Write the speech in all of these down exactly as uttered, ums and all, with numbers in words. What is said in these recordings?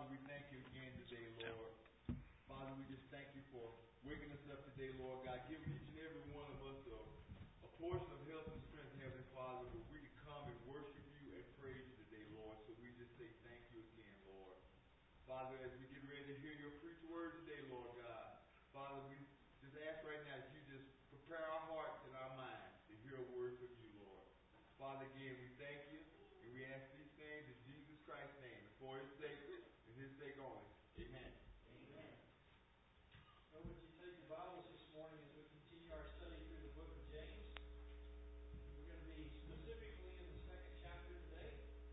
Father, we thank you again today, Lord. Father, we just thank you for waking us up today, Lord God. Give each and every one of us a, a portion of health and strength, Heavenly Father, where we can come and worship you and praise you today, Lord. So we just say thank you again, Lord. Father, as we get ready to hear your preached word today, Lord God, Father, we just ask right now that you just prepare our hearts and our minds to hear a word from you, Lord. Father, again, we thank you, and we ask these things in Jesus Christ's name, and for his sake, and his sake only. Amen. Amen. So would you take your Bibles this morning as we continue our study through the book of James? We're going to be specifically in the second chapter today.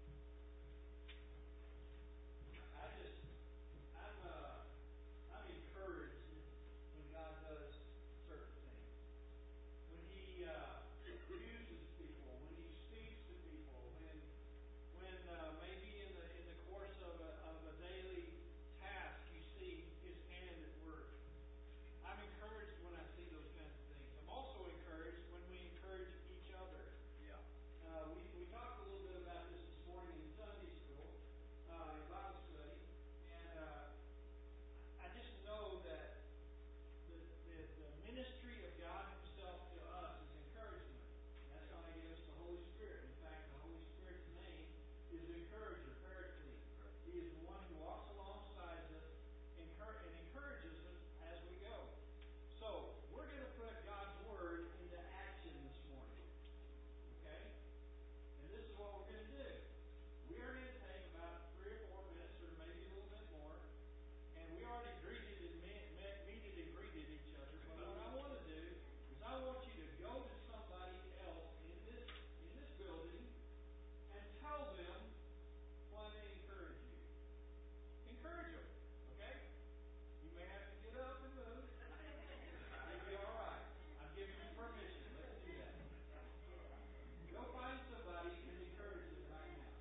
I just, I'm, uh, I'm encouraged when God does certain things. When He uh, uses people, when He speaks to people, when, when uh, maybe in the in the course of a of a daily task you see His hand at work. I'm encouraged when I see those kinds of things. I'm also encouraged when we encourage each other. Yeah. Uh, we, we talked a little bit about this this morning in Sunday school, uh, in Bible study, and uh, I just know that the, the, the ministry of God Himself to us is encouragement. That's how He gives us the Holy Spirit. In fact, the Holy Spirit's name is encourager, paraclete. He is the one who walks alongside us and encourages us as we go. So, we're going to put God's Word into action this morning. Okay? And this is what we're going to do. We are going to take about three or four minutes, or maybe a little bit more, and we already greeted and met, met, meted and greeted each other. But what I want to do is I want you to go to somebody else in this in this building and tell them why they encourage you. Encourage them, okay? You may have to get up and move. It'll be all right. I'm giving you permission. Let's do that. Go find somebody and encourage them right now.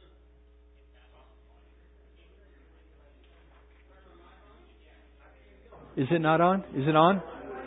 Is it not on? Is it on?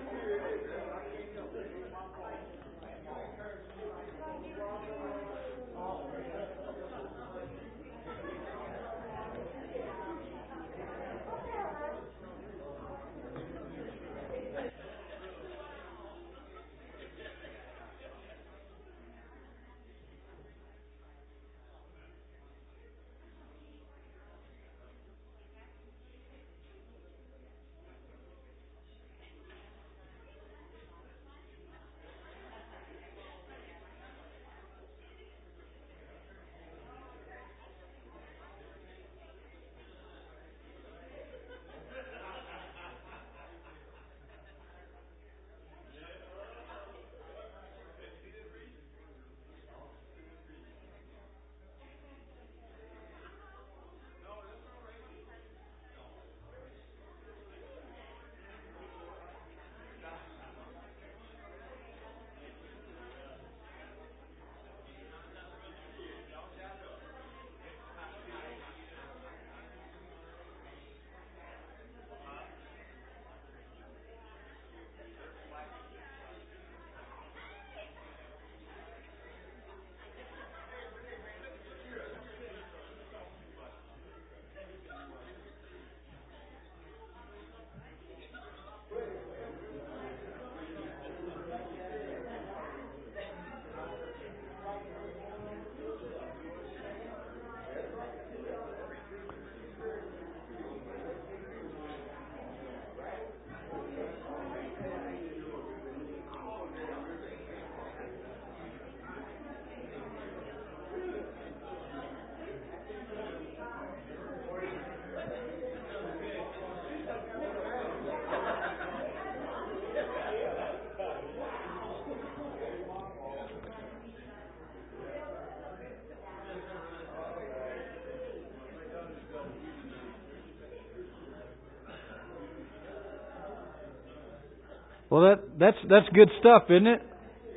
Well, that that's that's good stuff, isn't it?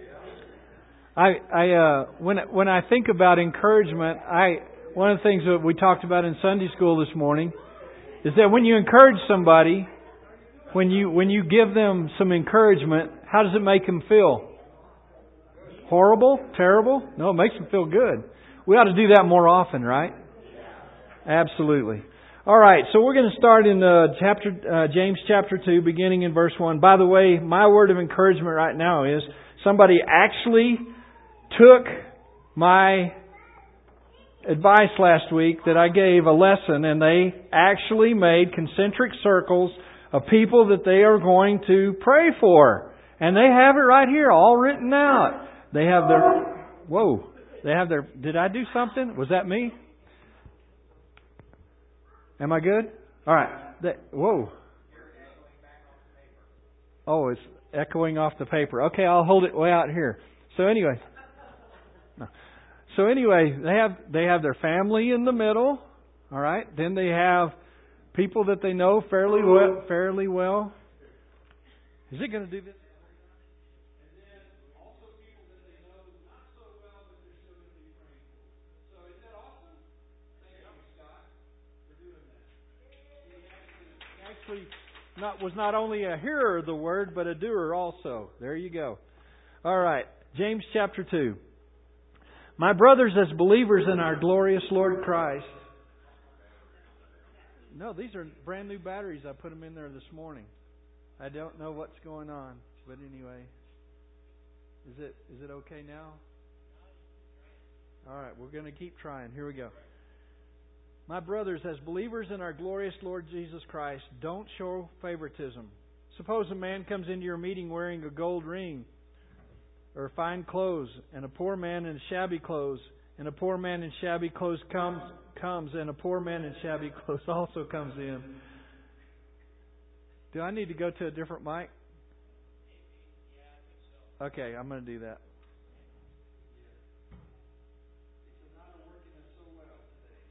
I I uh, when when I think about encouragement, I one of the things that we talked about in Sunday school this morning is that when you encourage somebody, when you when you give them some encouragement, how does it make them feel? Horrible? Terrible? No, it makes them feel good. We ought to do that more often, right? Absolutely. All right, so we're going to start in uh, chapter uh, James chapter two, beginning in verse one. By the way, my word of encouragement right now is somebody actually took my advice last week that I gave a lesson, and they actually made concentric circles of people that they are going to pray for. And they have it right here, all written out. They have their... Whoa. They have their... Did I do something? Was that me? Am I good? All right. They, whoa. Oh, it's echoing off the paper. Okay, I'll hold it way out here. So anyway... No. So anyway, they have they have their family in the middle, all right? Then they have people that they know fairly well, fairly well. Is it going to do this? And then also people that they know not so well, but they're still going to be praying for. So is that awesome? Thank you, Scott, for doing that. He actually not was not only a hearer of the word, but a doer also. There you go. All right, James chapter two. My brothers, as believers in our glorious Lord Christ. No, these are brand new batteries. I put them in there this morning. I don't know what's going on, but anyway. Is it is it okay now? All right, we're going to keep trying. Here we go. My brothers, as believers in our glorious Lord Jesus Christ, don't show favoritism. Suppose a man comes into your meeting wearing a gold ring or fine clothes, and a poor man in shabby clothes, and a poor man in shabby clothes comes, comes, and a poor man in shabby clothes also comes in. Do I need to go to a different mic? Okay, I'm going to do that. It's not working so well today.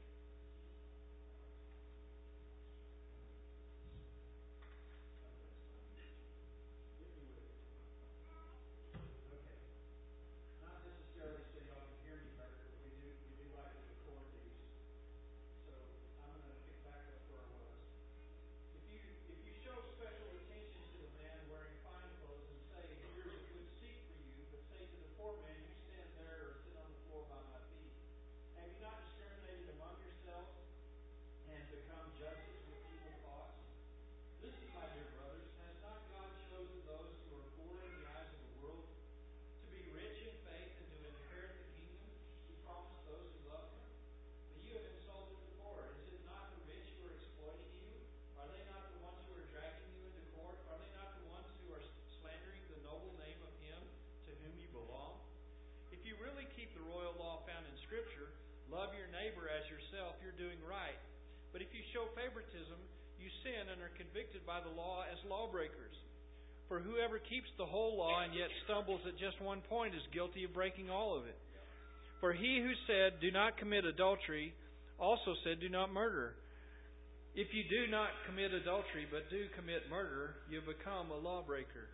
Not necessarily so y'all can hear me better, but we do we do like to record these. So I'm going to pick back up where I was. If you if you show special attention to a man wearing fine clothes and say, "Here's a good seat for you," but say to the poor man, "You stand there or sit on the floor by my feet," have you not discriminated among yourselves and become judges with evil thoughts? Listen, my dear brothers, has not God chosen those who are poor in the eyes of the world to be rich in faith and to inherit the kingdom He promised those who love Him? But you have insulted the poor. Is it not the rich who are exploiting you? Are they not the ones who are dragging you into court? Are they not the ones who are slandering the noble name of Him to whom you belong? If you really keep the royal law found in Scripture, love your neighbor as yourself, you're doing right. But if you show favoritism, you sin and are convicted by the law as lawbreakers. For whoever keeps the whole law and yet stumbles at just one point is guilty of breaking all of it. For he who said, "Do not commit adultery," also said, "Do not murder." If you do not commit adultery, but do commit murder, you become a lawbreaker.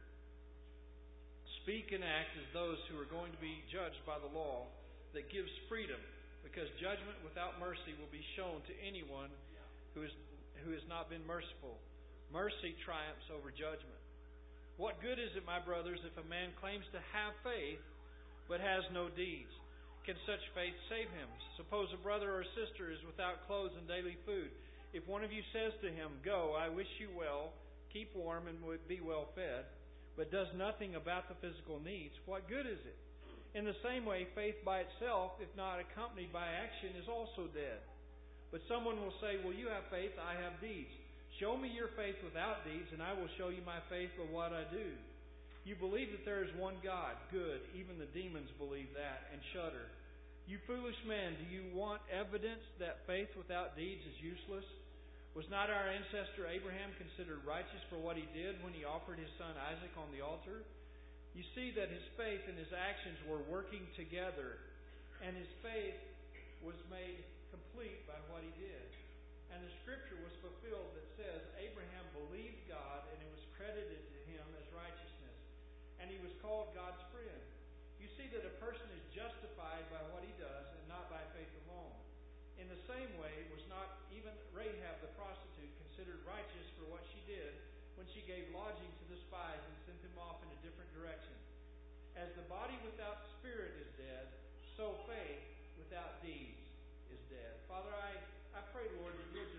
Speak and act as those who are going to be judged by the law that gives freedom, because judgment without mercy will be shown to anyone who is who has not been merciful. Mercy triumphs over judgment. What good is it, my brothers, if a man claims to have faith but has no deeds? Can such faith save him? Suppose a brother or sister is without clothes and daily food. If one of you says to him, "Go, I wish you well, keep warm and be well fed," but does nothing about the physical needs, what good is it? In the same way, faith by itself, if not accompanied by action, is also dead. But someone will say, "Well, you have faith, I have deeds. Show me your faith without deeds, and I will show you my faith by what I do." You believe that there is one God. Good. Even the demons believe that and shudder. You foolish men, do you want evidence that faith without deeds is useless? Was not our ancestor Abraham considered righteous for what he did when he offered his son Isaac on the altar? You see that his faith and his actions were working together, and his faith was made complete by what he did. And the scripture was fulfilled that says, Abraham believed God, and it was credited to him as righteousness. And he was called God's friend. You see that a person is justified by what he does, and not by faith alone. In the same way, was not even Rahab the prostitute considered righteous for what she did when she gave lodging to the spies and sent them off in a different direction? As the body without spirit is dead, so faith without deeds is dead. Father, I, I pray, Lord, that you'll just speak to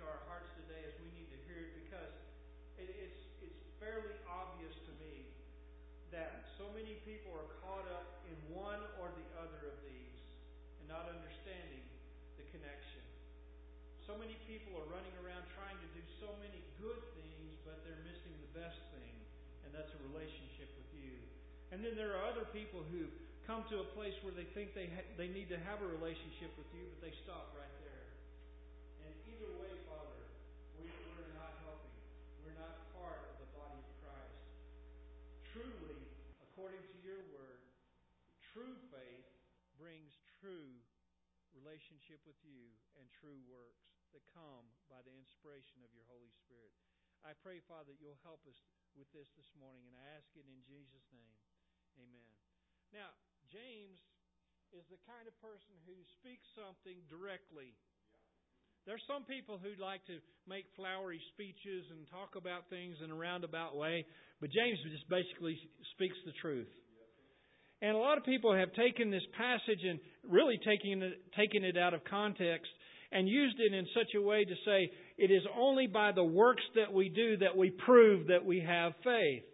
to our hearts today as we need to hear it, because it, it's it's fairly obvious to me that so many people are caught up in one or the other of these and not understanding the connection. So many people are running around trying to do so many good things, but they're missing the best thing, and that's a relationship with you. And then there are other people who come to a place where they think they ha- they need to have a relationship with you, but they stop right there. And either way, Father, we, we're not helping. We're not part of the body of Christ. Truly, according to your word, true faith brings true relationship with you and true works that come by the inspiration of your Holy Spirit. I pray, Father, that you'll help us with this this morning, and I ask it in Jesus' name. Amen. Now, James is the kind of person who speaks something directly. There's some people who like to make flowery speeches and talk about things in a roundabout way, but James just basically speaks the truth. And a lot of people have taken this passage and really taken it, taken it out of context and used it in such a way to say it is only by the works that we do that we prove that we have faith.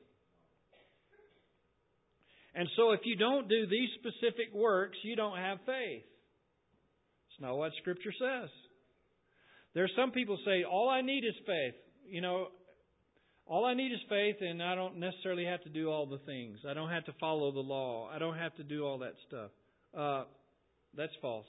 And so if you don't do these specific works, you don't have faith. It's not what Scripture says. There's some people say, all I need is faith. You know, all I need is faith, and I don't necessarily have to do all the things. I don't have to follow the law. I don't have to do all that stuff. Uh, that's false.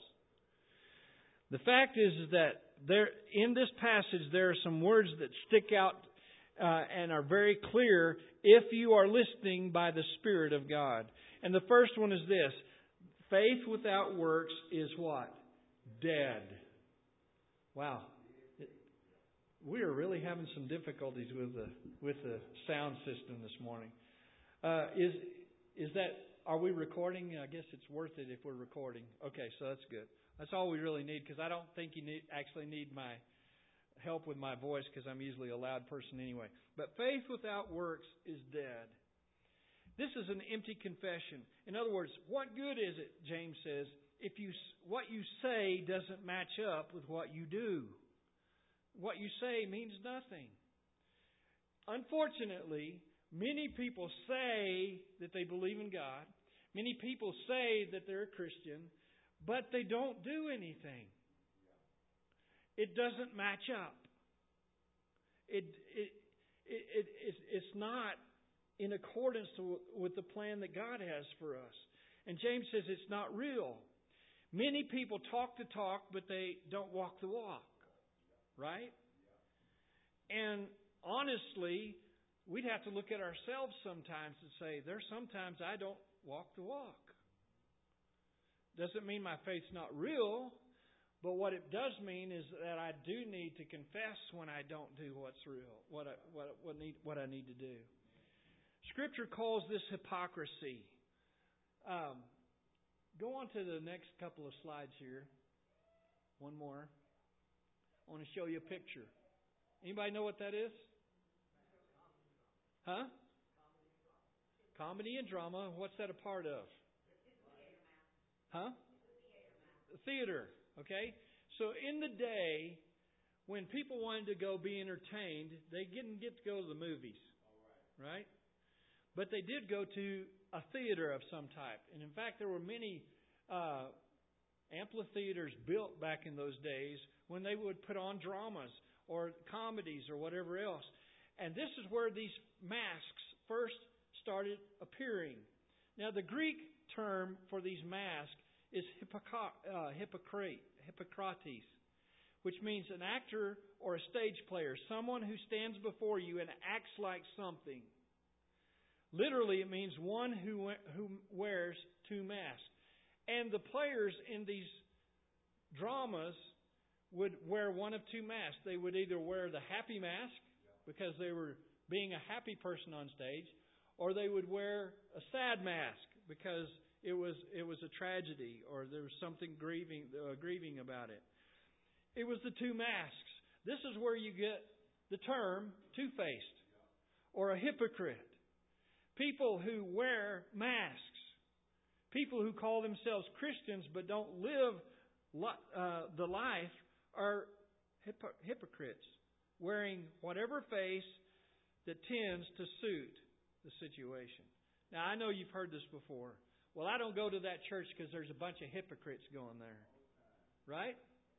The fact is, is that there, in this passage, there are some words that stick out uh, and are very clear if you are listening by the Spirit of God. And the first one is this: faith without works is what? Dead. Wow. We are really having some difficulties with the with the sound system this morning. Uh, is is that are we recording? I guess it's worth it if we're recording. Okay, so that's good. That's all we really need, because I don't think you need, actually need my help with my voice, because I'm usually a loud person anyway. But faith without works is dead. This is an empty confession. In other words, what good is it, James says, if you what you say doesn't match up with what you do? What you say means nothing. Unfortunately, many people say that they believe in God. Many people say that they're a Christian, but they don't do anything. It doesn't match up. It it it, it it's, it's not in accordance to, with the plan that God has for us. And James says it's not real. Many people talk the talk, but they don't walk the walk. Right? And honestly, we'd have to look at ourselves sometimes and say, there's sometimes I don't walk the walk. Doesn't mean my faith's not real, but what it does mean is that I do need to confess when I don't do what's real, what I, what, what, need, what I need to do. Scripture calls this hypocrisy. Um, go on to the next couple of slides here. One more. I want to show you a picture. Anybody know what that is? Huh? Comedy and drama. What's that a part of? Huh? Theater. Okay? So in the day, when people wanted to go be entertained, they didn't get to go to the movies. Right? But they did go to a theater of some type. And in fact, there were many uh, amphitheaters built back in those days when they would put on dramas or comedies or whatever else. And this is where these masks first started appearing. Now, the Greek term for these masks is hypocrite, uh, hypocrite, Hippocrates, which means an actor or a stage player, someone who stands before you and acts like something. Literally, it means one who who wears two masks. And the players in these dramas would wear one of two masks. They would either wear the happy mask because they were being a happy person on stage, or they would wear a sad mask because it was it was a tragedy or there was something grieving uh, grieving about it. It was the two masks. This is where you get the term two-faced or a hypocrite. People who wear masks. People who call themselves Christians but don't live uh, the life are hypo- hypocrites, wearing whatever face that tends to suit the situation. Now, I know you've heard this before. Well, I don't go to that church because there's a bunch of hypocrites going there. Right?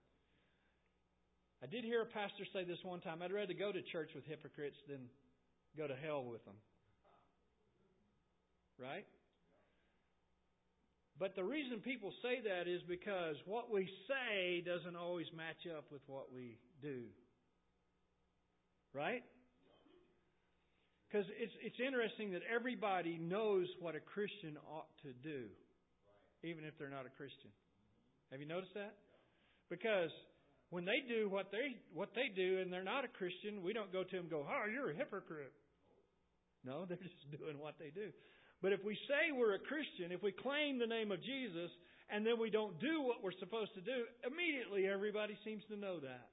I did hear a pastor say this one time. I'd rather go to church with hypocrites than go to hell with them. Right? But the reason people say that is because what we say doesn't always match up with what we do. Right? Because it's it's interesting that everybody knows what a Christian ought to do, even if they're not a Christian. Have you noticed that? Because when they do what they what they do and they're not a Christian, we don't go to them and go, "Oh, you're a hypocrite." No, they're just doing what they do. But if we say we're a Christian, if we claim the name of Jesus, and then we don't do what we're supposed to do, immediately everybody seems to know that.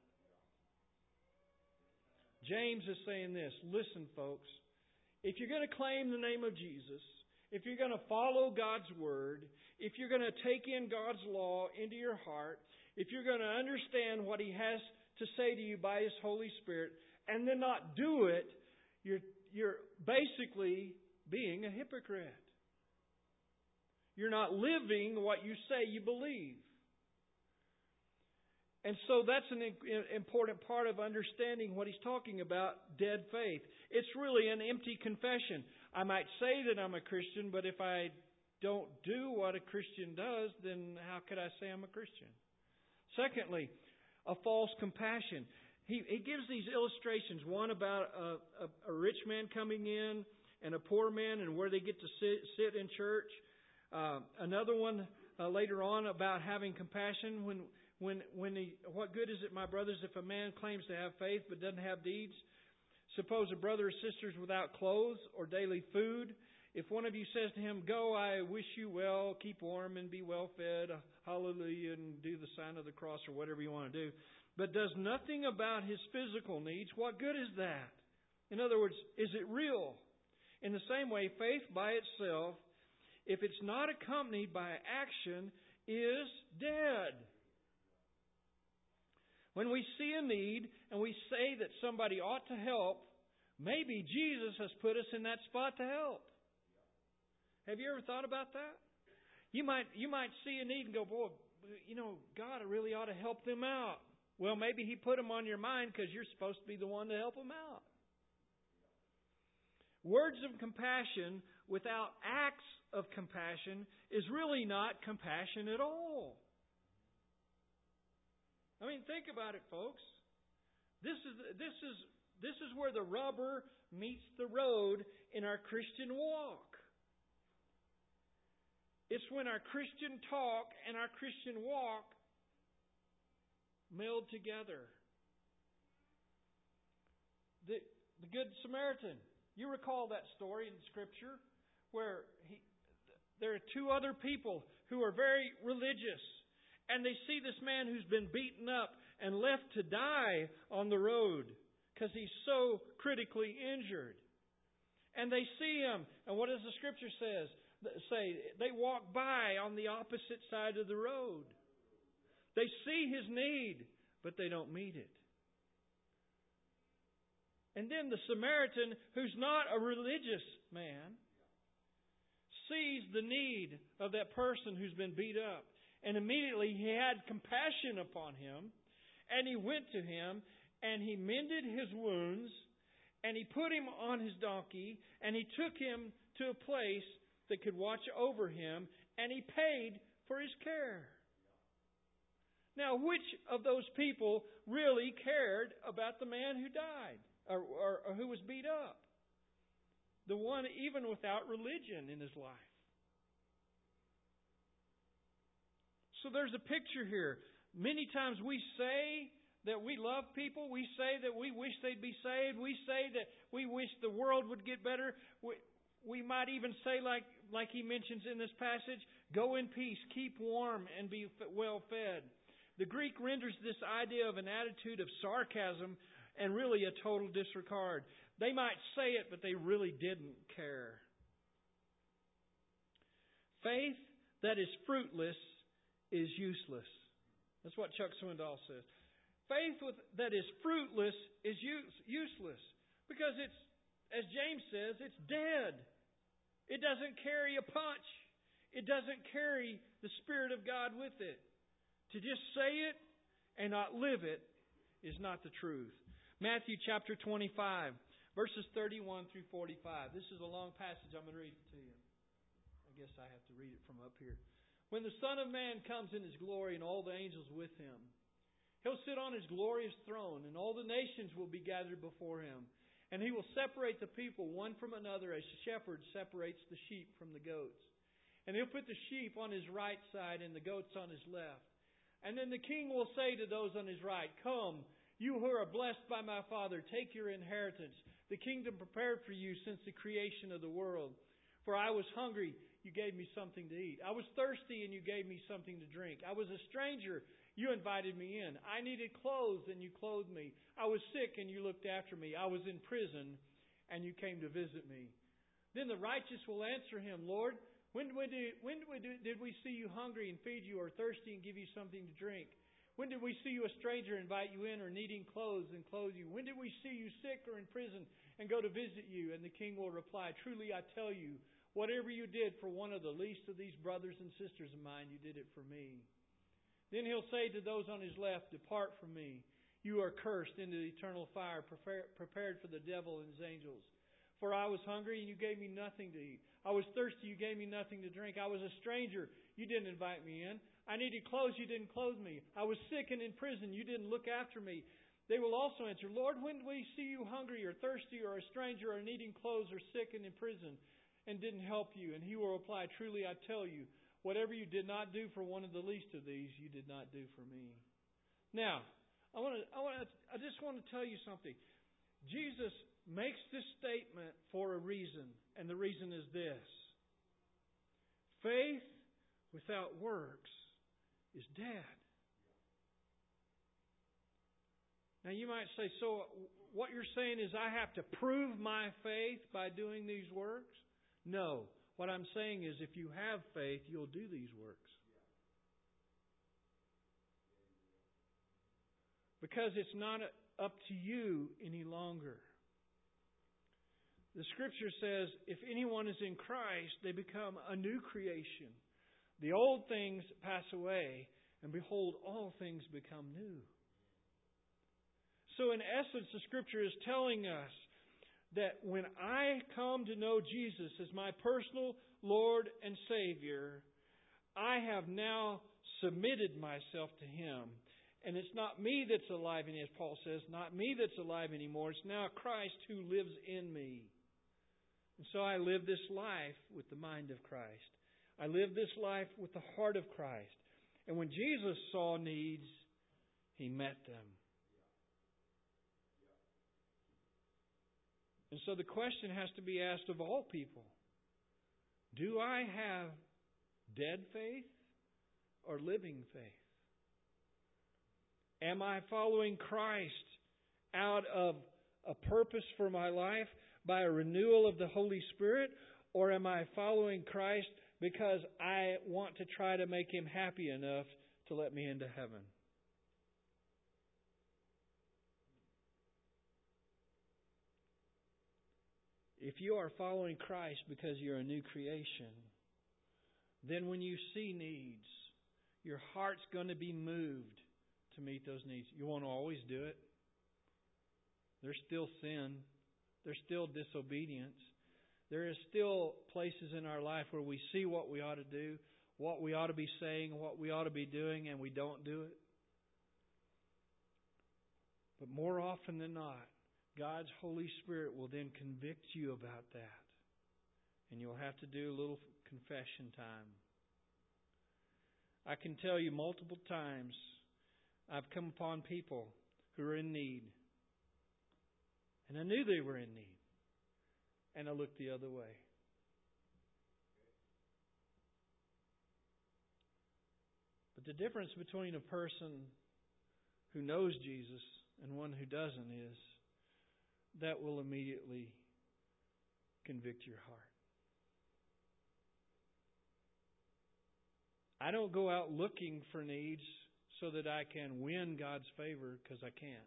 James is saying this. Listen, folks. If you're going to claim the name of Jesus, if you're going to follow God's Word, if you're going to take in God's law into your heart, if you're going to understand what He has to say to you by His Holy Spirit, and then not do it, you're, you're basically being a hypocrite. You're not living what you say you believe. And so that's an important part of understanding what he's talking about, dead faith. It's really an empty confession. I might say that I'm a Christian, but if I don't do what a Christian does, then how could I say I'm a Christian? Secondly, a false compassion. He, he gives these illustrations, one about a, a, a rich man coming in and a poor man and where they get to sit, sit in church. Uh, another one uh, later on about having compassion when When, when he, what good is it, my brothers, if a man claims to have faith but doesn't have deeds? Suppose a brother or sister is without clothes or daily food. If one of you says to him, "Go, I wish you well, keep warm and be well fed, hallelujah, and do the sign of the cross," or whatever you want to do, but does nothing about his physical needs, what good is that? In other words, is it real? In the same way, faith by itself, if it's not accompanied by action, is dead. When we see a need and we say that somebody ought to help, maybe Jesus has put us in that spot to help. Have you ever thought about that? You might you might see a need and go, "Boy, you know, God really ought to help them out." Well, maybe He put them on your mind because you're supposed to be the one to help them out. Words of compassion without acts of compassion is really not compassion at all. I mean, think about it, folks. This is this is this is where the rubber meets the road in our Christian walk. It's when our Christian talk and our Christian walk meld together. The the Good Samaritan. You recall that story in Scripture where he, there are two other people who are very religious. And they see this man who's been beaten up and left to die on the road because he's so critically injured. And they see him. And what does the Scripture says? Say they walk by on the opposite side of the road. They see his need, but they don't meet it. And then the Samaritan, who's not a religious man, sees the need of that person who's been beat up. And immediately he had compassion upon him, and he went to him, and he mended his wounds, and he put him on his donkey, and he took him to a place that could watch over him, and he paid for his care. Now, which of those people really cared about the man who died, or, or, or who was beat up? The one even without religion in his life. So there's a picture here. Many times we say that we love people. We say that we wish they'd be saved. We say that we wish the world would get better. We, we might even say, like, like he mentions in this passage, "Go in peace, keep warm, and be well fed." The Greek renders this idea of an attitude of sarcasm and really a total disregard. They might say it, but they really didn't care. Faith that is fruitless is useless. That's what Chuck Swindoll says. Faith with, that is fruitless is use, useless. Because it's, as James says, it's dead. It doesn't carry a punch. It doesn't carry the Spirit of God with it. To just say it and not live it is not the truth. Matthew chapter twenty-five, verses thirty-one through forty-five. This is a long passage. I'm going to read it to you. I guess I have to read it from up here. When the Son of Man comes in His glory and all the angels with Him, He'll sit on His glorious throne, and all the nations will be gathered before Him. And He will separate the people one from another as a shepherd separates the sheep from the goats. And He'll put the sheep on His right side and the goats on His left. And then the King will say to those on His right, "Come, you who are blessed by my Father, take your inheritance, the kingdom prepared for you since the creation of the world. For I was hungry, you gave me something to eat. I was thirsty, and you gave me something to drink. I was a stranger, you invited me in. I needed clothes, and you clothed me. I was sick, and you looked after me. I was in prison, and you came to visit me." Then the righteous will answer Him, "Lord, when did we, do, when did we, do, did we see you hungry and feed you, or thirsty and give you something to drink? When did we see you a stranger and invite you in, or needing clothes and clothe you? When did we see you sick or in prison and go to visit you?" And the King will reply, "Truly I tell you, whatever you did for one of the least of these brothers and sisters of mine, you did it for me." Then He'll say to those on His left, "Depart from me. You are cursed into the eternal fire prepared for the devil and his angels. For I was hungry, and you gave me nothing to eat. I was thirsty, you gave me nothing to drink. I was a stranger, you didn't invite me in. I needed clothes, you didn't clothe me. I was sick and in prison, you didn't look after me." They will also answer, "Lord, when did we see you hungry or thirsty or a stranger or needing clothes or sick and in prison and didn't help you?" And He will reply, "Truly I tell you, whatever you did not do for one of the least of these, you did not do for me." Now, I want to, I want to, I just want to tell you something. Jesus makes this statement for a reason, and the reason is this: faith without works is dead. Now you might say, so what you're saying is I have to prove my faith by doing these works? No. What I'm saying is if you have faith, you'll do these works. Because it's not up to you any longer. The Scripture says, if anyone is in Christ, they become a new creation. The old things pass away, and behold, all things become new. So in essence, the Scripture is telling us that when I come to know Jesus as my personal Lord and Savior, I have now submitted myself to Him. And it's not me that's alive, and as Paul says, not me that's alive anymore. It's now Christ who lives in me. And so I live this life with the mind of Christ. I live this life with the heart of Christ. And when Jesus saw needs, He met them. And so the question has to be asked of all people. Do I have dead faith or living faith? Am I following Christ out of a purpose for my life by a renewal of the Holy Spirit? Or am I following Christ because I want to try to make Him happy enough to let me into heaven? If you are following Christ because you're a new creation, then when you see needs, your heart's going to be moved to meet those needs. You won't always do it. There's still sin. There's still disobedience. There is still places in our life where we see what we ought to do, what we ought to be saying, what we ought to be doing, and we don't do it. But more often than not, God's Holy Spirit will then convict you about that. And you'll have to do a little confession time. I can tell you multiple times I've come upon people who are in need. And I knew they were in need. And I looked the other way. But the difference between a person who knows Jesus and one who doesn't is that will immediately convict your heart. I don't go out looking for needs so that I can win God's favor, because I can't.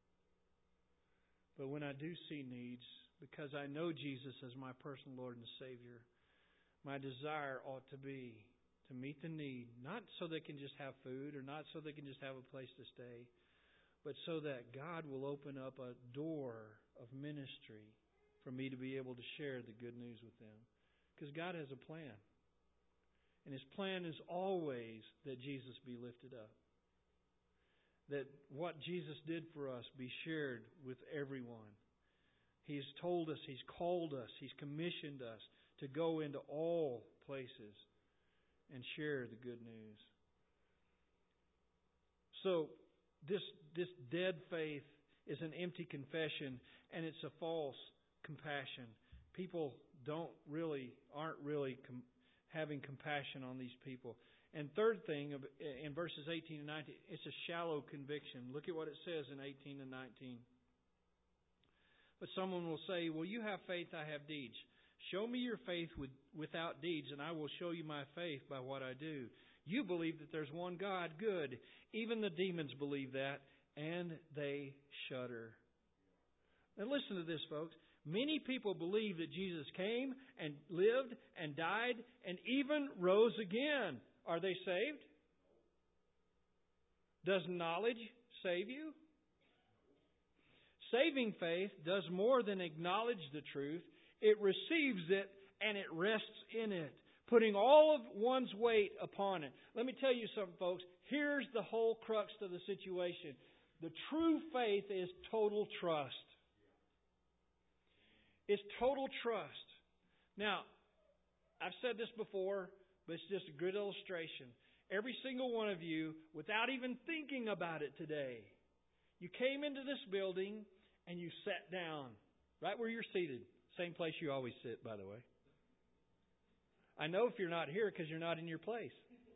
But when I do see needs, because I know Jesus as my personal Lord and Savior, my desire ought to be to meet the need, not so they can just have food or not so they can just have a place to stay, but so that God will open up a door of ministry for me to be able to share the good news with them. Because God has a plan. And His plan is always that Jesus be lifted up. That what Jesus did for us be shared with everyone. He's told us, He's called us, He's commissioned us to go into all places and share the good news. So, this this dead faith is an empty confession, and it's a false compassion. People don't really, aren't really com- having compassion on these people. And third thing, in verses eighteen and nineteen, it's a shallow conviction. Look at what it says in eighteen and nineteen. But someone will say, well, you have faith, I have deeds. Show me your faith with, without deeds, and I will show you my faith by what I do. You believe that there's one God, good. Even the demons believe that, and they shudder. Now listen to this, folks. Many people believe that Jesus came and lived and died and even rose again. Are they saved? Does knowledge save you? Saving faith does more than acknowledge the truth. It receives it and it rests in it, putting all of one's weight upon it. Let me tell you something, folks. Here's the whole crux of the situation. The true faith is total trust. It's total trust. Now, I've said this before, but it's just a good illustration. Every single one of you, without even thinking about it today, you came into this building and you sat down right where you're seated. Same place you always sit, by the way. I know if you're not here because you're not in your place.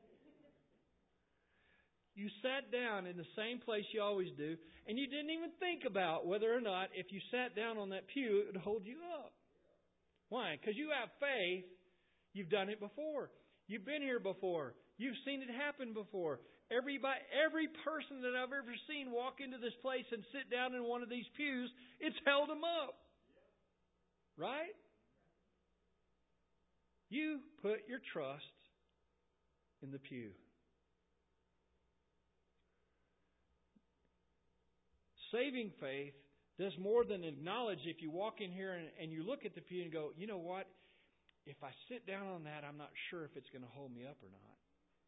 You sat down in the same place you always do, and you didn't even think about whether or not if you sat down on that pew, it would hold you up. Why? Because you have faith. You've done it before. You've been here before. You've seen it happen before. Everybody, every person that I've ever seen walk into this place and sit down in one of these pews, it's held them up. Right? You put your trust in the pew. Saving faith does more than acknowledge. If you walk in here and, and you look at the pew and go, you know what? If I sit down on that, I'm not sure if it's going to hold me up or not.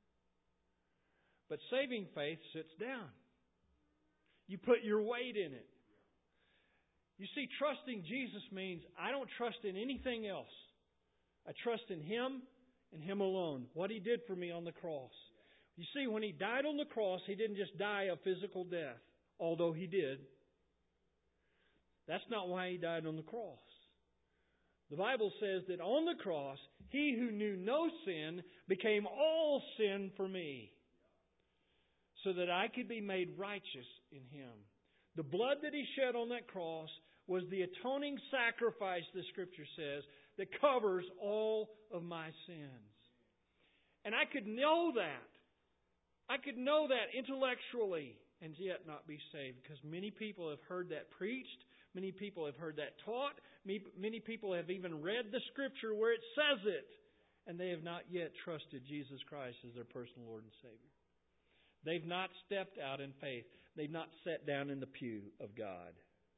But saving faith sits down. You put your weight in it. You see, trusting Jesus means I don't trust in anything else. I trust in Him and Him alone. What He did for me on the cross. You see, when He died on the cross, He didn't just die a physical death, although He did. That's not why He died on the cross. The Bible says that on the cross, He who knew no sin became all sin for me, so that I could be made righteous in Him. The blood that He shed on that cross was the atoning sacrifice, the Scripture says, that covers all of my sins. And I could know that. I could know that intellectually and yet not be saved, because many people have heard that preached. Many people have heard that taught. Many people have even read the Scripture where it says it, and they have not yet trusted Jesus Christ as their personal Lord and Savior. They've not stepped out in faith. They've not sat down in the pew of God.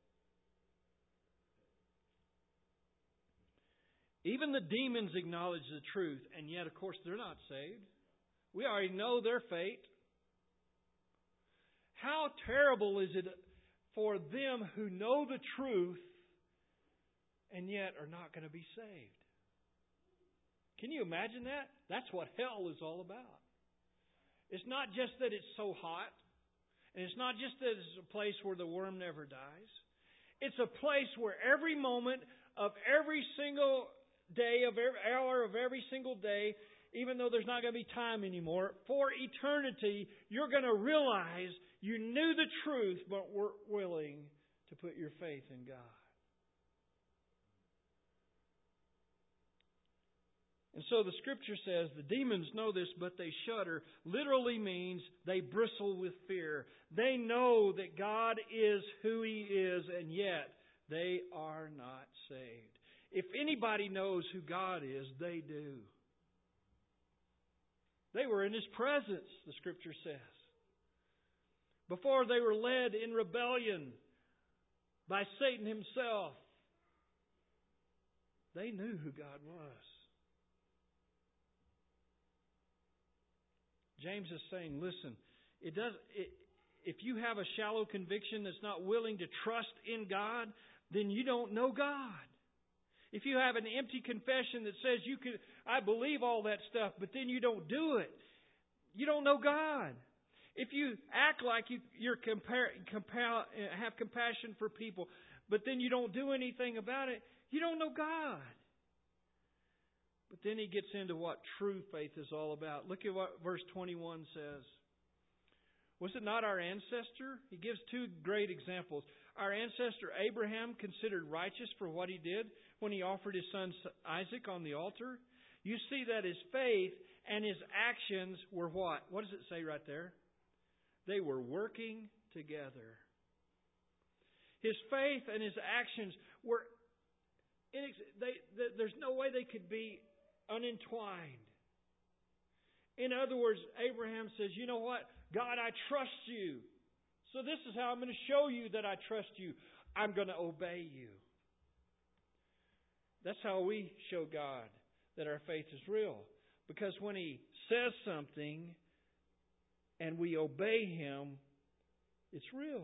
Even the demons acknowledge the truth, and yet, of course, they're not saved. We already know their fate. How terrible is it for them who know the truth and yet are not going to be saved? Can you imagine that? That's what hell is all about. It's not just that it's so hot, and it's not just that it's a place where the worm never dies. It's a place where every moment of every single day, of every hour of every single day, even though there's not going to be time anymore, for eternity, you're going to realize you knew the truth but weren't willing to put your faith in God. And so the Scripture says the demons know this, but they shudder. Literally means they bristle with fear. They know that God is who He is, and yet they are not saved. If anybody knows who God is, they do. They were in His presence, the Scripture says. Before they were led in rebellion by Satan himself, they knew who God was. James is saying, listen, it does. It, if you have a shallow conviction that's not willing to trust in God, then you don't know God. If you have an empty confession that says you can, I believe all that stuff, but then you don't do it, you don't know God. If you act like you you're compare, compare, have compassion for people, but then you don't do anything about it, you don't know God. But then he gets into what true faith is all about. Look at what verse twenty-one says. Was it not our ancestor? He gives two great examples. Our ancestor Abraham considered righteous for what he did when he offered his son Isaac on the altar. You see that his faith and his actions were what? What does it say right there? They were working together. His faith and his actions were... They, they, there's no way they could be unentwined. In other words, Abraham says, you know what? God, I trust you. So this is how I'm going to show you that I trust you. I'm going to obey you. That's how we show God that our faith is real. Because when He says something and we obey Him, it's real.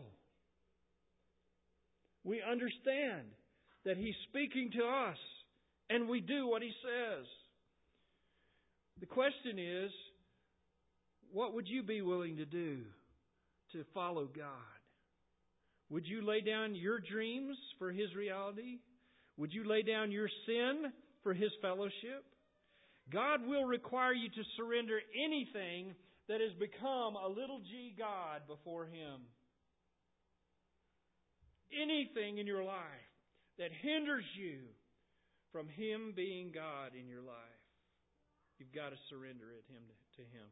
We understand that He's speaking to us and we do what He says. The question is, what would you be willing to do to follow God? Would you lay down your dreams for His reality? Would you lay down your sin for His fellowship? God will require you to surrender anything that has become a little g God before Him. Anything in your life that hinders you from Him being God in your life. You've got to surrender it him to Him.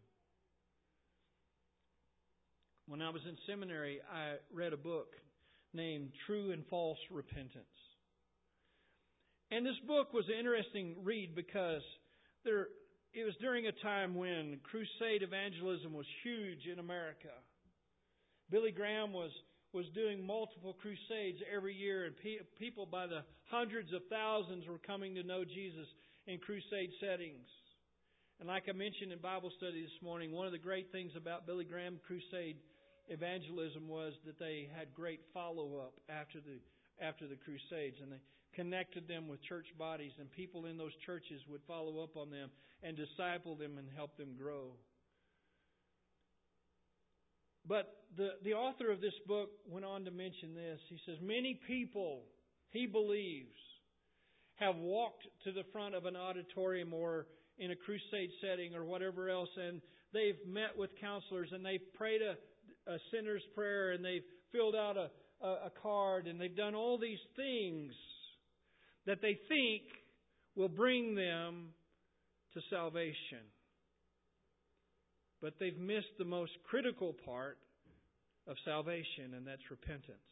When I was in seminary, I read a book named True and False Repentance. And this book was an interesting read because there, it was during a time when crusade evangelism was huge in America. Billy Graham was, was doing multiple crusades every year, and pe- people by the hundreds of thousands were coming to know Jesus in crusade settings. And like I mentioned in Bible study this morning, one of the great things about Billy Graham crusade evangelism was that they had great follow-up after the after the crusades, and they connected them with church bodies, and people in those churches would follow up on them and disciple them and help them grow. But the, the author of this book went on to mention this. He says, many people, he believes, have walked to the front of an auditorium or in a crusade setting or whatever else, and they've met with counselors and they've prayed a, a sinner's prayer and they've filled out a, a, a card and they've done all these things that they think will bring them to salvation. But they've missed the most critical part of salvation, and that's repentance.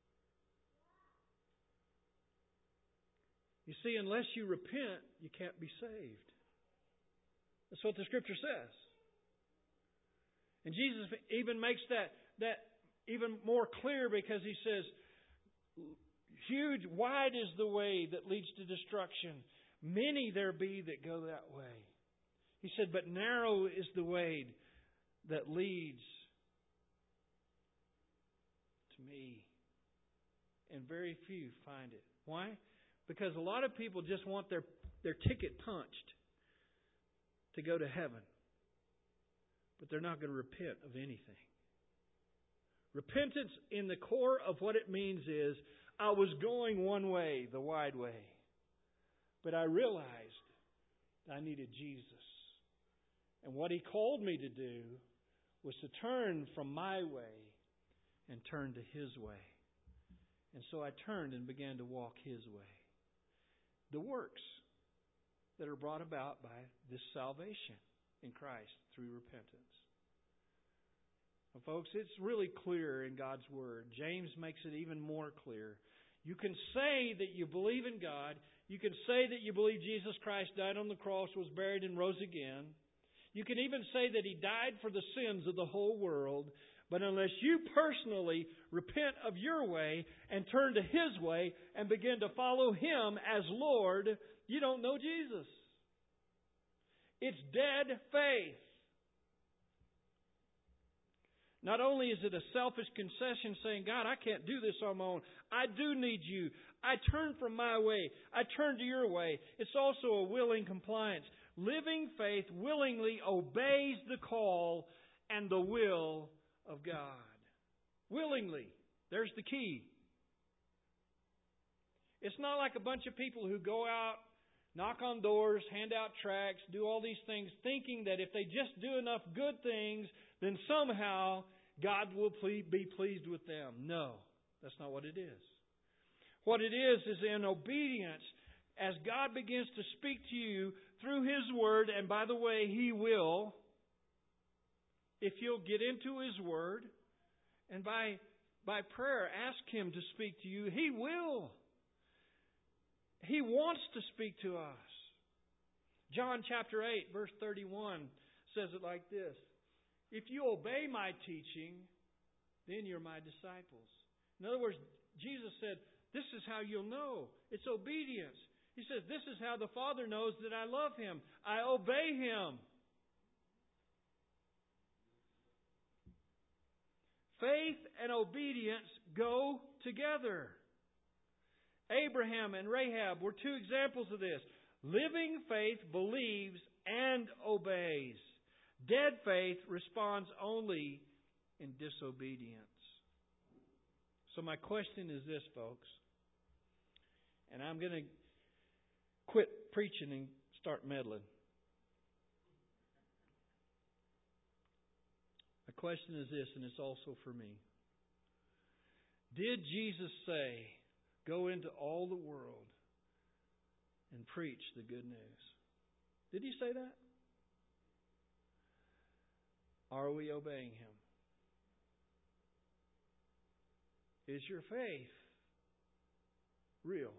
You see, unless you repent, you can't be saved. That's what the Scripture says. And Jesus even makes that, that even more clear because He says, huge, wide is the way that leads to destruction. Many there be that go that way. He said, but narrow is the way that leads to me. And very few find it. Why? Because a lot of people just want their, their ticket punched to go to heaven. But they're not going to repent of anything. Repentance in the core of what it means is, I was going one way, the wide way. But I realized I needed Jesus. And what He called me to do was to turn from my way and turn to His way. And so I turned and began to walk His way. The works that are brought about by this salvation in Christ through repentance. Well, folks, it's really clear in God's Word. James makes it even more clear. You can say that you believe in God. You can say that you believe Jesus Christ died on the cross, was buried, and rose again. You can even say that He died for the sins of the whole world. But unless you personally repent of your way and turn to His way and begin to follow Him as Lord, you don't know Jesus. It's dead faith. Not only is it a selfish concession saying, God, I can't do this on my own. I do need You. I turn from my way. I turn to Your way. It's also a willing compliance. Living faith willingly obeys the call and the will of God. Willingly. There's the key. It's not like a bunch of people who go out, knock on doors, hand out tracts, do all these things, thinking that if they just do enough good things, then somehow God will be pleased with them. No, that's not what it is. What it is is in obedience, as God begins to speak to you through His Word, and by the way, He will, if you'll get into His Word, and by, by prayer ask Him to speak to you, He will. He wants to speak to us. John chapter eight, verse thirty-one says it like this. If you obey my teaching, then you're my disciples. In other words, Jesus said, this is how you'll know. It's obedience. He says, this is how the Father knows that I love Him. I obey Him. Faith and obedience go together. Abraham and Rahab were two examples of this. Living faith believes and obeys. Dead faith responds only in disobedience. So my question is this, folks. And I'm going to quit preaching and start meddling. My question is this, and it's also for me. Did Jesus say, go into all the world and preach the good news? Did He say that? Are we obeying Him? Is your faith real?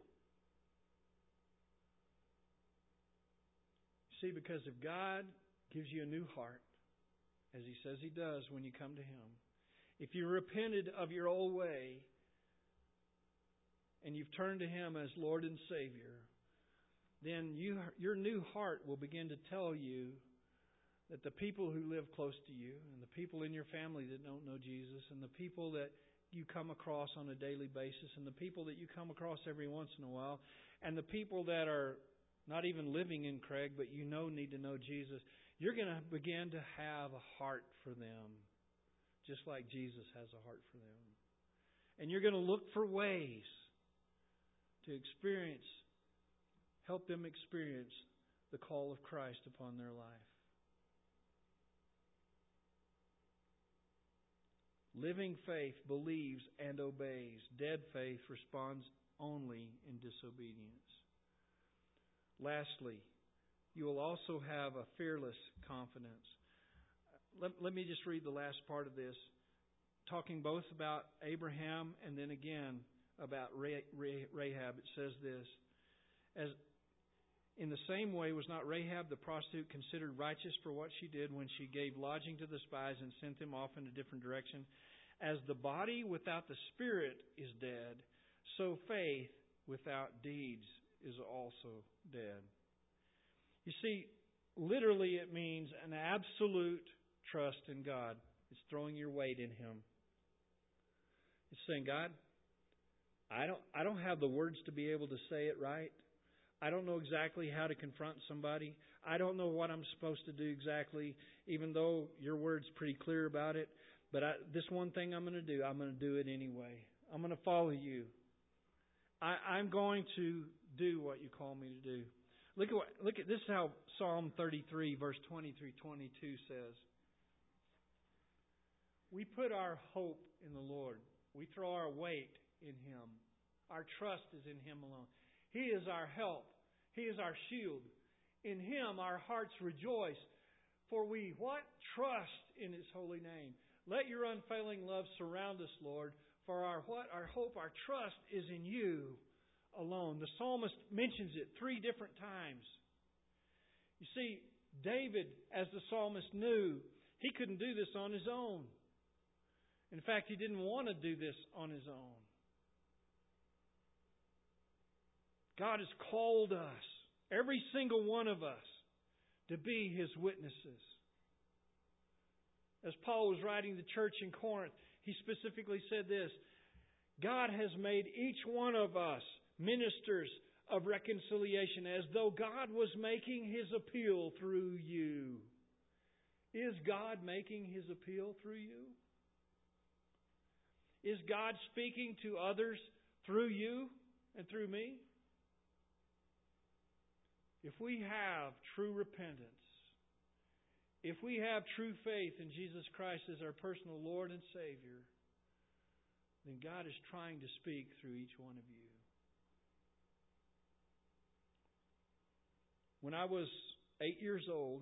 See, because if God gives you a new heart, as He says He does when you come to Him, if you repented of your old way and you've turned to Him as Lord and Savior, then you, your new heart will begin to tell you that the people who live close to you and the people in your family that don't know Jesus and the people that you come across on a daily basis and the people that you come across every once in a while and the people that are not even living in Craig but you know need to know Jesus, you're going to begin to have a heart for them just like Jesus has a heart for them. And you're going to look for ways to experience, help them experience the call of Christ upon their life. Living faith believes and obeys. Dead faith responds only in disobedience. Lastly, you will also have a fearless confidence. Let, let me just read the last part of this, talking both about Abraham and then again about Rahab. It says this, as in the same way was not Rahab the prostitute considered righteous for what she did when she gave lodging to the spies and sent them off in a different direction? As the body without the spirit is dead, so faith without deeds is also dead. You see, literally it means an absolute trust in God. It's throwing your weight in Him. It's saying, God, I don't I don't have the words to be able to say it right. I don't know exactly how to confront somebody. I don't know what I'm supposed to do exactly, even though your word's pretty clear about it. But I, this one thing I'm going to do, I'm going to do it anyway. I'm going to follow You. I, I'm going to do what You call me to do. Look at what, look at this is how Psalm thirty-three, verse twenty through twenty-two says. We put our hope in the Lord. We throw our weight in Him. Our trust is in Him alone. He is our help. He is our shield. In Him our hearts rejoice, for we what? Trust in His holy name. Let your unfailing love surround us, Lord, for our what? Our hope, our trust is in You alone. The psalmist mentions it three different times. You see, David, as the psalmist knew, he couldn't do this on his own. In fact, he didn't want to do this on his own. God has called us, every single one of us, to be His witnesses. As Paul was writing the church in Corinth, he specifically said this: God has made each one of us ministers of reconciliation, as though God was making His appeal through you. Is God making His appeal through you? Is God speaking to others through you and through me? If we have true repentance, if we have true faith in Jesus Christ as our personal Lord and Savior, then God is trying to speak through each one of you. When I was eight years old,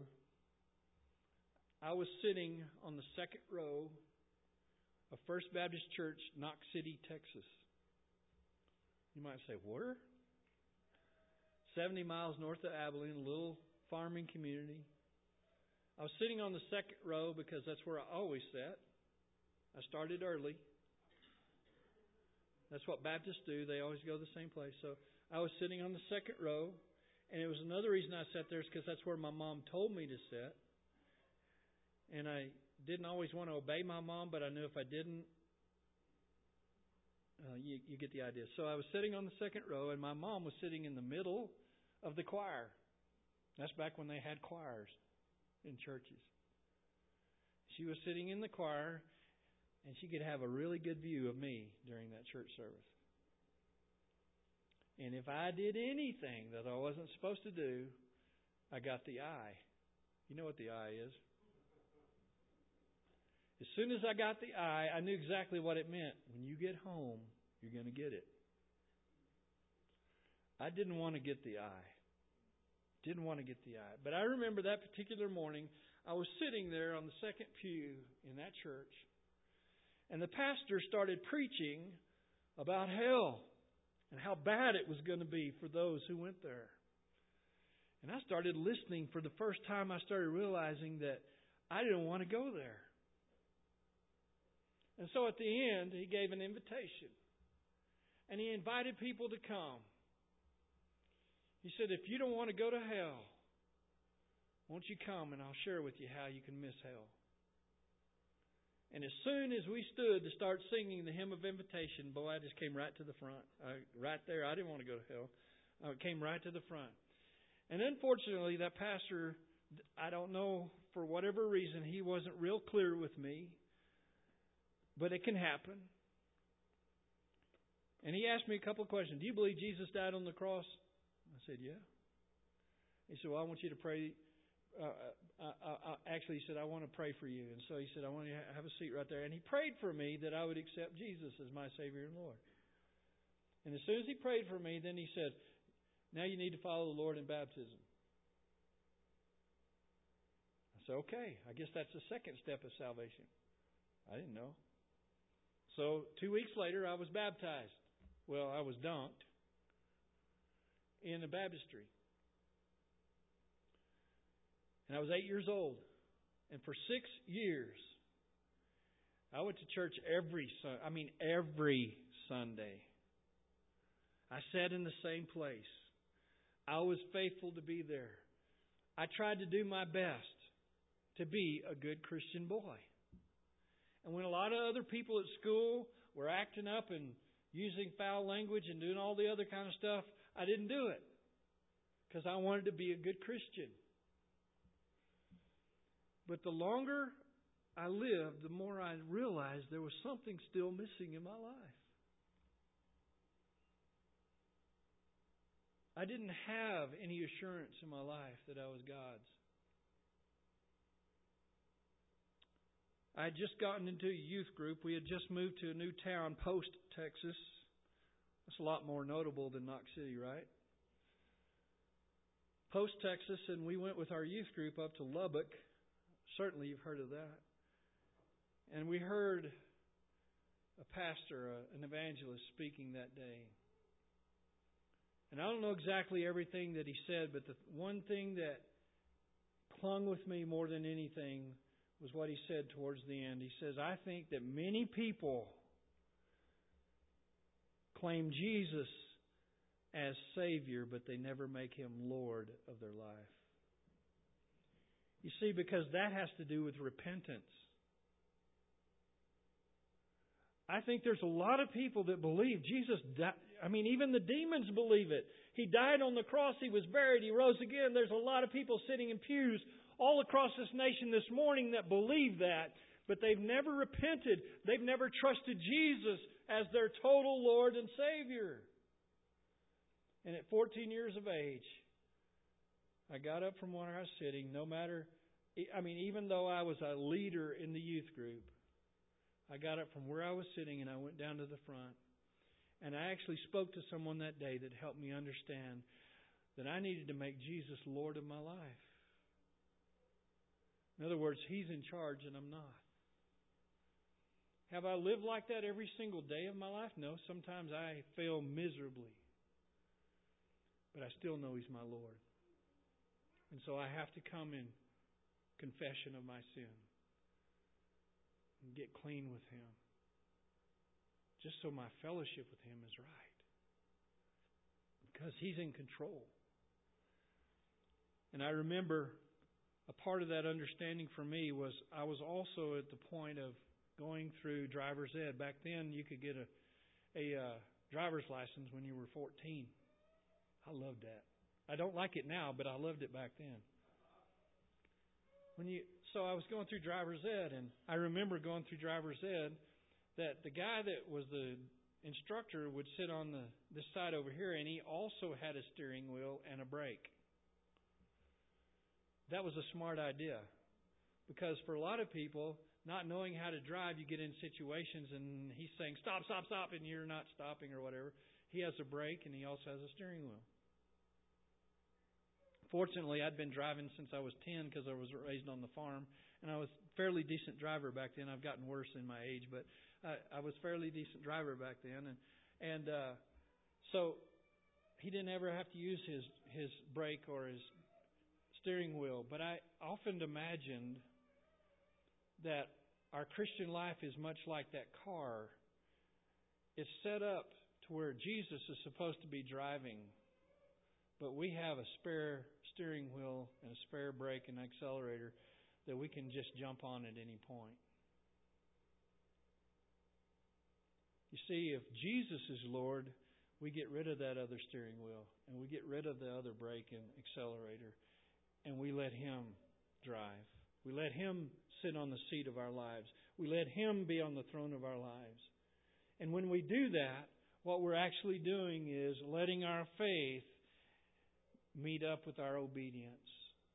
I was sitting on the second row of First Baptist Church, Knox City, Texas. You might say, where? seventy miles north of Abilene, a little farming community. I was sitting on the second row because that's where I always sat. I started early. That's what Baptists do. They always go to the same place. So I was sitting on the second row. And it was another reason I sat there is because that's where my mom told me to sit. And I didn't always want to obey my mom, but I knew if I didn't, uh, you, you get the idea. So I was sitting on the second row, and my mom was sitting in the middle of the choir. That's back when they had choirs in churches. She was sitting in the choir, and she could have a really good view of me during that church service. And if I did anything that I wasn't supposed to do, I got the eye. You know what the eye is? As soon as I got the eye, I knew exactly what it meant. When you get home, you're going to get it. I didn't want to get the eye. Didn't want to get the eye. But I remember that particular morning, I was sitting there on the second pew in that church, and the pastor started preaching about hell and how bad it was going to be for those who went there. And I started listening. For the first time, I started realizing that I didn't want to go there. And so at the end, he gave an invitation. And he invited people to come. He said, if you don't want to go to hell, won't you come and I'll share with you how you can miss hell. And as soon as we stood to start singing the hymn of invitation, boy, I just came right to the front. I, right there, I didn't want to go to hell. I came right to the front. And unfortunately, that pastor, I don't know, for whatever reason, he wasn't real clear with me. But it can happen. And he asked me a couple of questions. Do you believe Jesus died on the cross? I said, yeah. He said, well, I want you to pray. Uh, uh, uh, actually, he said, I want to pray for you. And so he said, I want you to have a seat right there. And he prayed for me that I would accept Jesus as my Savior and Lord. And as soon as he prayed for me, then he said, now you need to follow the Lord in baptism. I said, okay, I guess that's the second step of salvation. I didn't know. So two weeks later, I was baptized. Well, I was dunked in the baptistry. And I was eight years old. And for six years, I went to church every Sunday. I mean, every Sunday. I sat in the same place. I was faithful to be there. I tried to do my best to be a good Christian boy. And when a lot of other people at school were acting up and using foul language and doing all the other kind of stuff, I didn't do it. Because I wanted to be a good Christian. But the longer I lived, the more I realized there was something still missing in my life. I didn't have any assurance in my life that I was God's. I had just gotten into a youth group. We had just moved to a new town, Post, Texas. That's a lot more notable than Knox City, right? Post Texas, and we went with our youth group up to Lubbock. Certainly you've heard of that. And we heard a pastor, an evangelist, speaking that day. And I don't know exactly everything that he said, but the one thing that clung with me more than anything was what he said towards the end. He says, I think that many people claim Jesus as Savior, but they never make Him Lord of their life. You see, because that has to do with repentance. I think there's a lot of people that believe Jesus died. I mean, even the demons believe it. He died on the cross. He was buried. He rose again. There's a lot of people sitting in pews all across this nation this morning that believe that, but they've never repented. They've never trusted Jesus as their total Lord and Savior. And at fourteen years of age, I got up from where I was sitting, no matter, I mean, even though I was a leader in the youth group, I got up from where I was sitting and I went down to the front. And I actually spoke to someone that day that helped me understand that I needed to make Jesus Lord of my life. In other words, He's in charge and I'm not. Have I lived like that every single day of my life? No, sometimes I fail miserably. But I still know He's my Lord. And so I have to come in confession of my sin and get clean with Him, just so my fellowship with Him is right, because He's in control. And I remember a part of that understanding for me was I was also at the point of going through driver's ed. Back then, you could get a a uh, driver's license when you were fourteen. I loved that. I don't like it now, but I loved it back then. When you, so I was going through driver's ed, and I remember going through driver's ed that the guy that was the instructor would sit on the this side over here, and he also had a steering wheel and a brake. That was a smart idea, because for a lot of people, not knowing how to drive, you get in situations and he's saying, stop, stop, stop, and you're not stopping or whatever. He has a brake and he also has a steering wheel. Fortunately, I'd been driving since I was ten because I was raised on the farm, and I was a fairly decent driver back then. I've gotten worse in my age, but I, I was a fairly decent driver back then. And and uh, so he didn't ever have to use his, his brake or his steering wheel. But I often imagined that our Christian life is much like that car. It's set up to where Jesus is supposed to be driving, but we have a spare steering wheel and a spare brake and accelerator that we can just jump on at any point. You see, if Jesus is Lord, we get rid of that other steering wheel and we get rid of the other brake and accelerator, and we let Him drive. We let Him sit on the seat of our lives. We let Him be on the throne of our lives. And when we do that, what we're actually doing is letting our faith meet up with our obedience.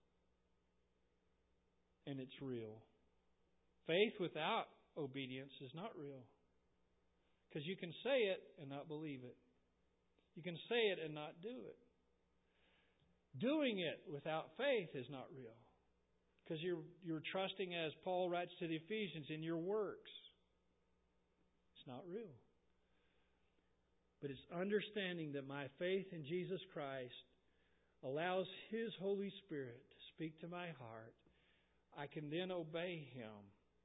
And it's real. Faith without obedience is not real. Because you can say it and not believe it. You can say it and not do it. Doing it without faith is not real. Because you're you're trusting, as Paul writes to the Ephesians, in your works. It's not real. But it's understanding that my faith in Jesus Christ allows His Holy Spirit to speak to my heart. I can then obey Him.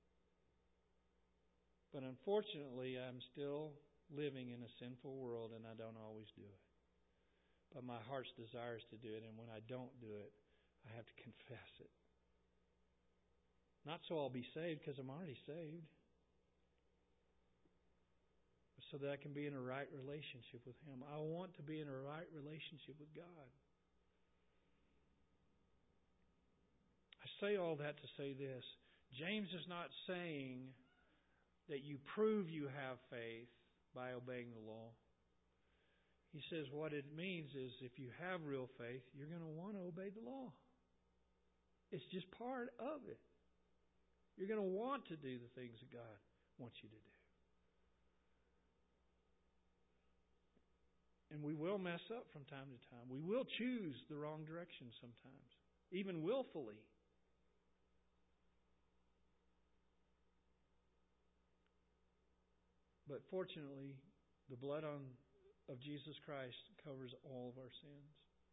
But unfortunately, I'm still living in a sinful world and I don't always do it. But my heart's desire is to do it, and when I don't do it, I have to confess it. Not so I'll be saved, because I'm already saved. But so that I can be in a right relationship with Him. I want to be in a right relationship with God. I say all that to say this. James is not saying that you prove you have faith by obeying the law. He says what it means is if you have real faith, you're going to want to obey the law. It's just part of it. You're going to want to do the things that God wants you to do. And we will mess up from time to time. We will choose the wrong direction sometimes, even willfully. But fortunately, the blood on of Jesus Christ covers all of our sins.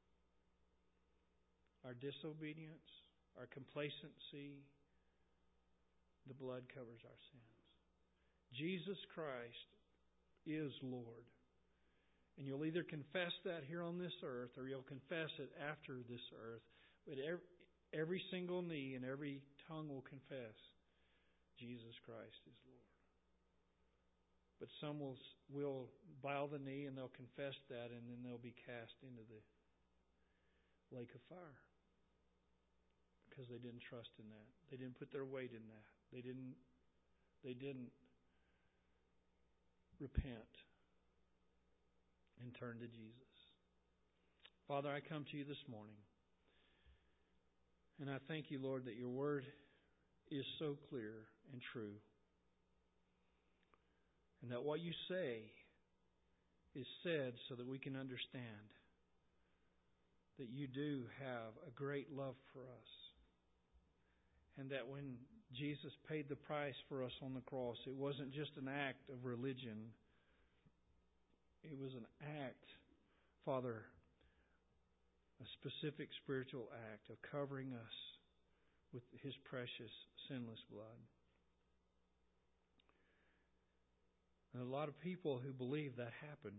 Our disobedience, our complacency, the blood covers our sins. Jesus Christ is Lord. And you'll either confess that here on this earth or you'll confess it after this earth. But every, every single knee and every tongue will confess Jesus Christ is Lord. But some will will bow the knee and they'll confess that, and then they'll be cast into the lake of fire because they didn't trust in that. They didn't put their weight in that. They didn't. They didn't repent and turn to Jesus. Father, I come to you this morning, and I thank you, Lord, that your word is so clear and true. And that what you say is said so that we can understand that you do have a great love for us. And that when Jesus paid the price for us on the cross, it wasn't just an act of religion. It was an act, Father, a specific spiritual act of covering us with His precious, sinless blood. And a lot of people who believe that happened,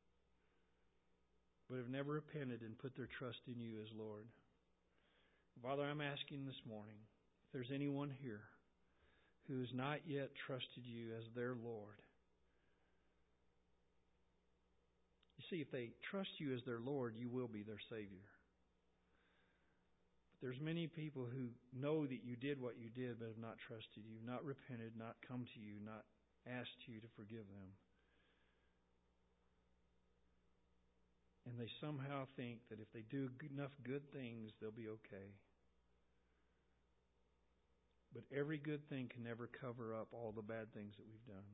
but have never repented and put their trust in you as Lord. Father, I'm asking this morning, if there's anyone here who has not yet trusted you as their Lord. You see, if they trust you as their Lord, you will be their Savior. But there's many people who know that you did what you did, but have not trusted you, not repented, not come to you, not asked you to forgive them. And they somehow think that if they do enough good things, they'll be okay. But every good thing can never cover up all the bad things that we've done.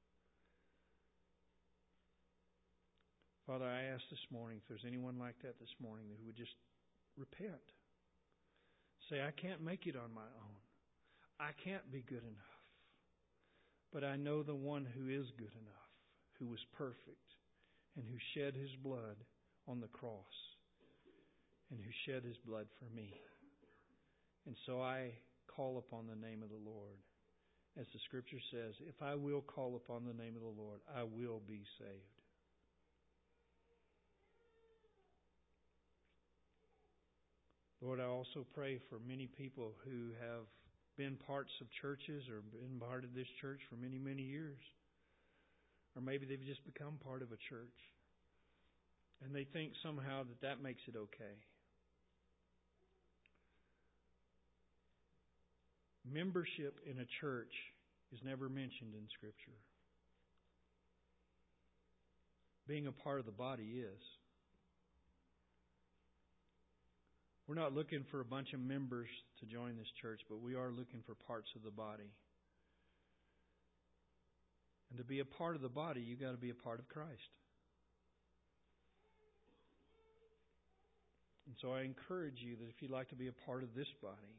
Father, I ask this morning if there's anyone like that this morning who would just repent. Say, I can't make it on my own. I can't be good enough. But I know the one who is good enough, who was perfect, and who shed His blood on the cross, and who shed His blood for me. And so I call upon the name of the Lord. As the Scripture says, if I will call upon the name of the Lord, I will be saved. Lord, I also pray for many people who have been parts of churches or been part of this church for many, many years. Or maybe they've just become part of a church. And they think somehow that that makes it okay. Membership in a church is never mentioned in Scripture. Being a part of the body is. We're not looking for a bunch of members to join this church, but we are looking for parts of the body. And to be a part of the body, you've got to be a part of Christ. And so I encourage you that if you'd like to be a part of this body,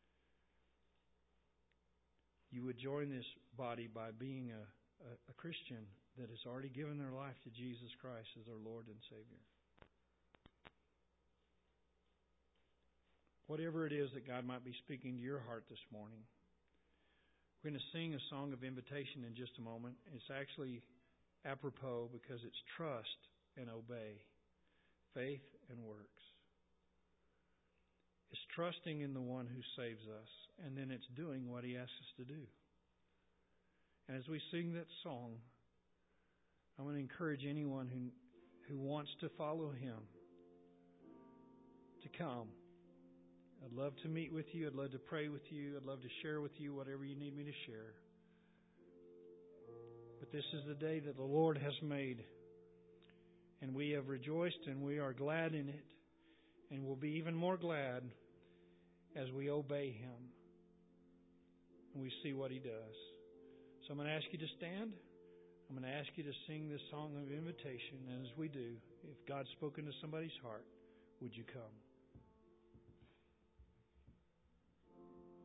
you would join this body by being a, a, a Christian that has already given their life to Jesus Christ as their Lord and Savior. Whatever it is that God might be speaking to your heart this morning, we're going to sing a song of invitation in just a moment. It's actually apropos because it's trust and obey, faith and works. It's trusting in the one who saves us, and then it's doing what He asks us to do. And as we sing that song, I'm going to encourage anyone who, who wants to follow Him to come. I'd love to meet with you. I'd love to pray with you. I'd love to share with you whatever you need me to share. But this is the day that the Lord has made. And we have rejoiced and we are glad in it. And we'll be even more glad as we obey Him. And we see what He does. So I'm going to ask you to stand. I'm going to ask you to sing this song of invitation, and as we do, if God's spoken to somebody's heart, would you come?